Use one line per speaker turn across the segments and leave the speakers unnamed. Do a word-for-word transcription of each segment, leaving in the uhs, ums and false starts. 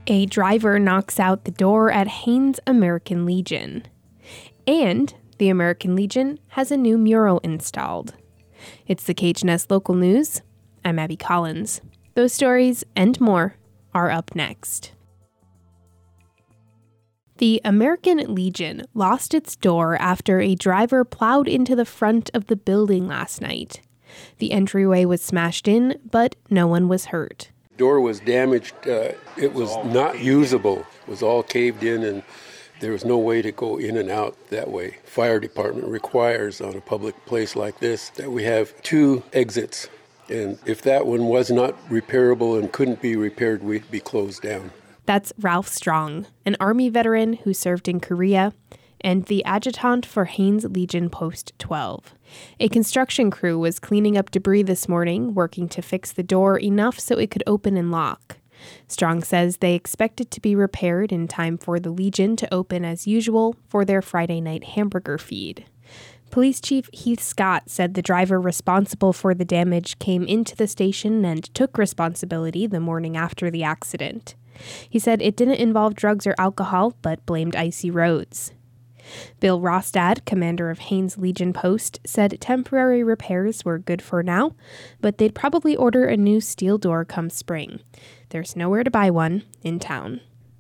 A driver knocks out the door at Haines American Legion. And the American Legion has a new mural installed. It's the K H N S Local News. I'm Abby Collins. Those stories and more are up next. The American Legion lost its door after a driver plowed into the front of the building last night. The entryway was smashed in, but no one was hurt.
The door was damaged. Uh, it was not usable. It was all caved in, and there was no way to go in and out that way. Fire department requires on a public place like this that we have two exits. And if that one was not repairable and couldn't be repaired, we'd be closed down.
That's Ralph Strong, an Army veteran who served in Korea, and the adjutant for Haines Legion Post twelve. A construction crew was cleaning up debris this morning, working to fix the door enough so it could open and lock. Strong says they expect it to be repaired in time for the Legion to open as usual for their Friday night hamburger feed. Police Chief Heath Scott said the driver responsible for the damage came into the station and took responsibility the morning after the accident. He said it didn't involve drugs or alcohol, but blamed icy roads. Bill Rostad, commander of Haines Legion Post, said temporary repairs were good for now, but they'd probably order a new steel door come spring. There's nowhere to buy one in town.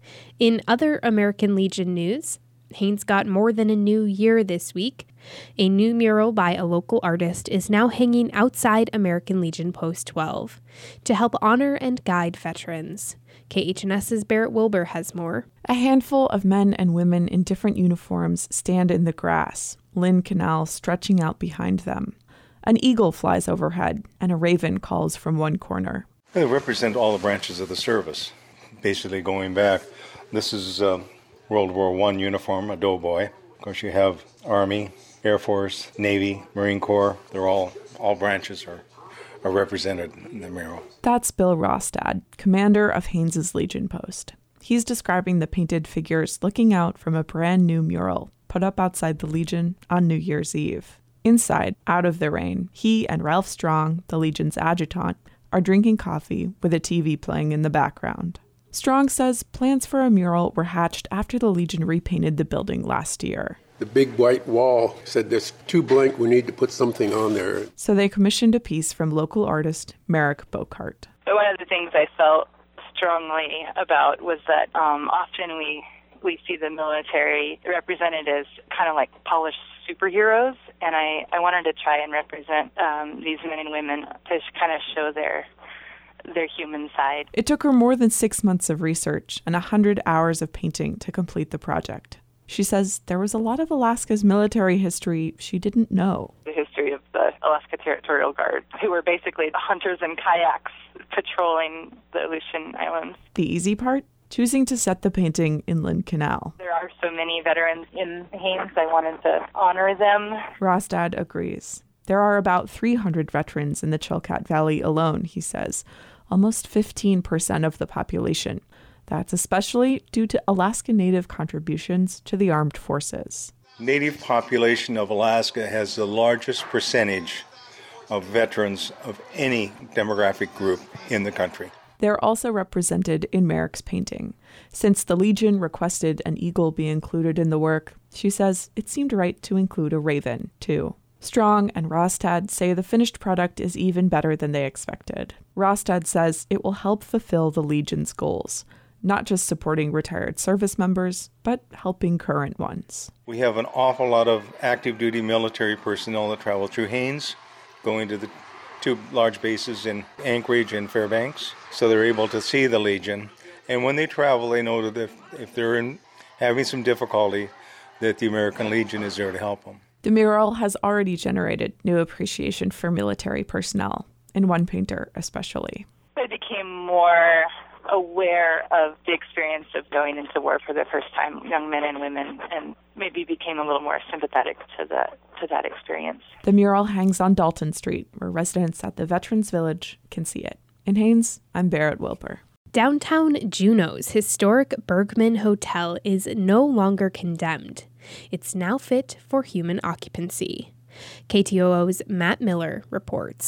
In other American Legion news, Haines got more than a new year this week. A new mural by a local artist is now hanging outside American Legion Post twelve to help honor and guide veterans. K H N S's Barrett Wilbur has more.
A handful of men and women in different uniforms stand in the grass, Lynn Canal stretching out behind them. An eagle flies overhead, and a raven calls from one corner.
They represent all the branches of the service, basically going back. This is uh, World War One uniform, a doughboy. Of course, you have Army, Air Force, Navy, Marine Corps. They're all, all branches are, are represented in the mural.
That's Bill Rostad, commander of Haines Legion Post. He's describing the painted figures looking out from a brand new mural put up outside the Legion on New Year's Eve. Inside, out of the rain, he and Ralph Strong, the Legion's adjutant, are drinking coffee with a T V playing in the background. Strong says plans for a mural were hatched after the Legion repainted the building last year.
The big white wall said, "There's too blank, we need to put something on there."
So they commissioned a piece from local artist Merrick Bocart.
One of the things I felt strongly about was that um, often we, we see the military represented as kind of like polished superheroes, and I, I wanted to try and represent um, these men and women to kind of show their their human side.
It took her more than six months of research and one hundred hours of painting to complete the project. She says there was a lot of Alaska's military history she didn't know.
The history of the Alaska Territorial Guard, who were basically hunters in kayaks patrolling the Aleutian Islands.
The easy part? Choosing to set the painting in Lynn Canal.
There are so many veterans in Haines, I wanted to honor them.
Rostad agrees. There are about three hundred veterans in the Chilkat Valley alone, he says, almost fifteen percent of the population. That's especially due to Alaska Native contributions to the armed forces.
Native population of Alaska has the largest percentage of veterans of any demographic group in the country.
They're also represented in Merrick's painting. Since the Legion requested an eagle be included in the work, she says it seemed right to include a raven, too. Strong and Rostad say the finished product is even better than they expected. Rostad says it will help fulfill the Legion's goals, not just supporting retired service members, but helping current ones.
We have an awful lot of active duty military personnel that travel through Haines, going to the two large bases in Anchorage and Fairbanks, so they're able to see the Legion. And when they travel, they know that if, if they're in, having some difficulty, that the American Legion is there to help them.
The mural has already generated new appreciation for military personnel, and one painter especially.
I became more aware of the experience of going into war for the first time, young men and women, and maybe became a little more sympathetic to the to that experience.
The mural hangs on Dalton Street, where residents at the Veterans Village can see it. In Haines, I'm Barrett Wilbur.
Downtown Juneau's historic Bergman Hotel is no longer condemned. It's now fit for human occupancy. K T O O's Matt Miller reports.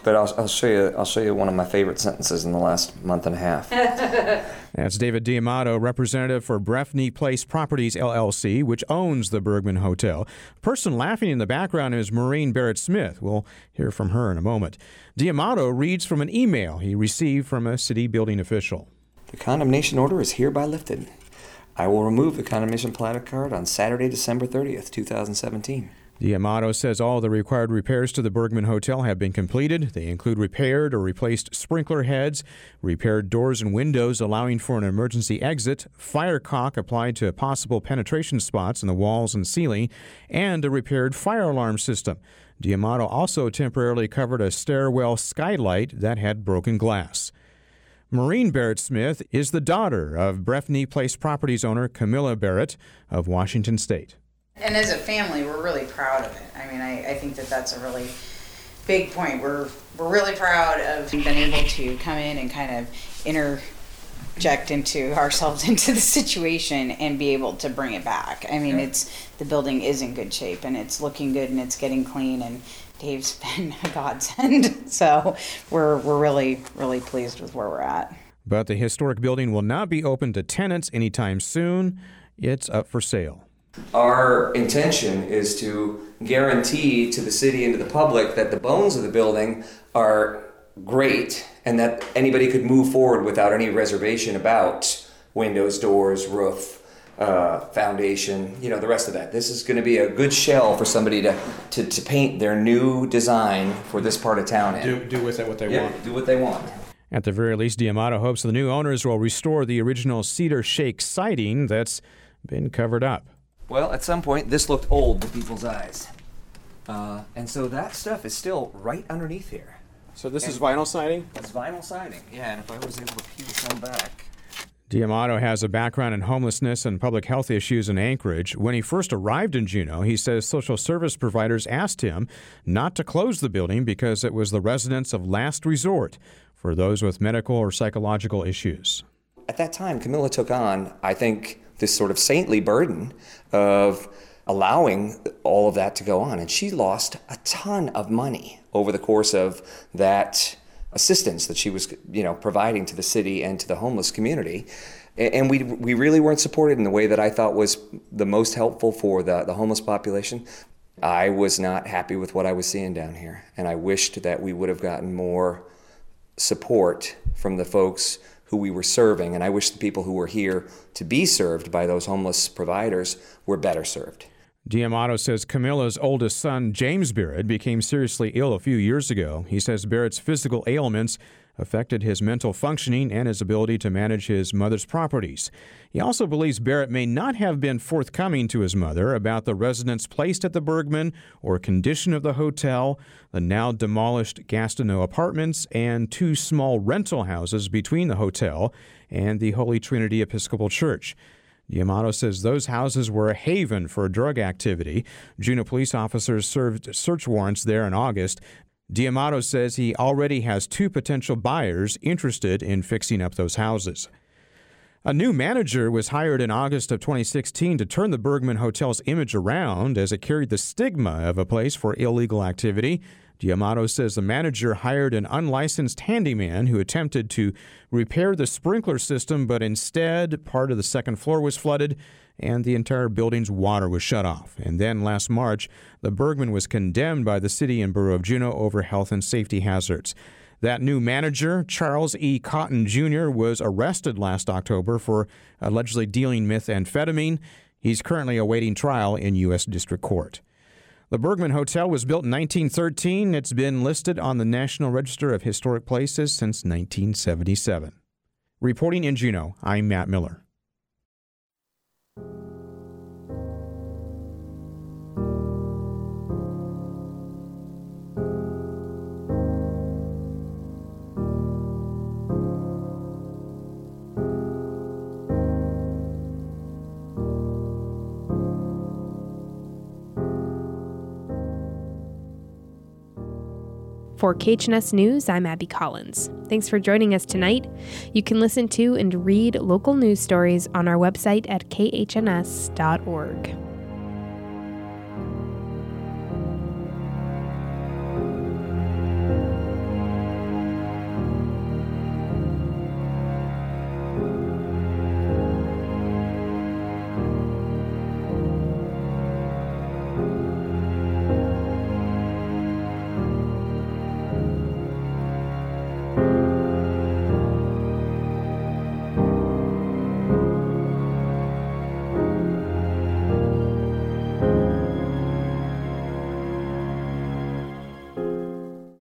but I'll, I'll show you. I'll show you one of my favorite sentences in the last month and a half.
That's David D'Amato, representative for Breffney Place Properties, L L C, which owns the Bergman Hotel. A person laughing in the background is Maureen Barrett-Smith. We'll hear from her in a moment. D'Amato reads from an email he received from a city building official.
The condemnation order is hereby lifted. I will remove the condemnation placard on Saturday, December thirtieth, twenty seventeen.
D'Amato says all the required repairs to the Bergman Hotel have been completed. They include repaired or replaced sprinkler heads, repaired doors and windows allowing for an emergency exit, fire caulk applied to possible penetration spots in the walls and ceiling, and a repaired fire alarm system. D'Amato also temporarily covered a stairwell skylight that had broken glass. Maureen Barrett-Smith is the daughter of Breffney Place Properties owner Camilla Barrett of Washington State.
And as a family, we're really proud of it. I mean, I, I think that that's a really big point. We're we're really proud of being able to come in and kind of interject into ourselves into the situation and be able to bring it back. I mean, yeah. it's the building is in good shape and it's looking good and it's getting clean, and Dave's been a godsend. So we're we're really really pleased with where we're at.
But the historic building will not be open to tenants anytime soon. It's up for sale.
Our intention is to guarantee to the city and to the public that the bones of the building are great and that anybody could move forward without any reservation about windows, doors, roof, uh, foundation, you know, the rest of that. This is going to be a good shell for somebody to, to, to paint their new design for this part of town in.
Do, do with it what they
yeah,
want.
Do what they want.
At the very least, D'Amato hopes the new owners will restore the original cedar shake siding that's been covered up.
Well, at some point, this looked old to people's eyes. Uh, and so that stuff is still right underneath here.
So this
and
is vinyl siding?
It's vinyl siding, yeah, and if I was able to peel some back.
D'Amato has a background in homelessness and public health issues in Anchorage. When he first arrived in Juneau, he says social service providers asked him not to close the building because it was the residence of last resort for those with medical or psychological issues.
At that time, Camilla took on, I think, this sort of saintly burden of allowing all of that to go on. And she lost a ton of money over the course of that assistance that she was, you know, providing to the city and to the homeless community. And we we really weren't supported in the way that I thought was the most helpful for the, the homeless population. I was not happy with what I was seeing down here. And I wished that we would have gotten more support from the folks who we were serving, and I wish the people who were here to be served by those homeless providers were better served.
D'Amato says Camilla's oldest son, James Barrett, became seriously ill a few years ago. He says Barrett's physical ailments affected his mental functioning and his ability to manage his mother's properties. He also believes Barrett may not have been forthcoming to his mother about the residence placed at the Bergman or condition of the hotel, the now demolished Gastineau apartments, and two small rental houses between the hotel and the Holy Trinity Episcopal Church. D'Amato says those houses were a haven for drug activity. Juneau police officers served search warrants there in August. D'Amato says he already has two potential buyers interested in fixing up those houses. A new manager was hired in August of twenty sixteen to turn the Bergman Hotel's image around as it carried the stigma of a place for illegal activity. D'Amato says the manager hired an unlicensed handyman who attempted to repair the sprinkler system, but instead part of the second floor was flooded and the entire building's water was shut off. And then last March, the Bergman was condemned by the city and borough of Juneau over health and safety hazards. That new manager, Charles E. Cotton Junior, was arrested last October for allegedly dealing methamphetamine. He's currently awaiting trial in U S District Court. The Bergman Hotel was built in nineteen thirteen. It's been listed on the National Register of Historic Places since nineteen seventy-seven. Reporting in Juneau, I'm Matt Miller.
For K H N S News, I'm Abby Collins. Thanks for joining us tonight. You can listen to and read local news stories on our website at k h n s dot org.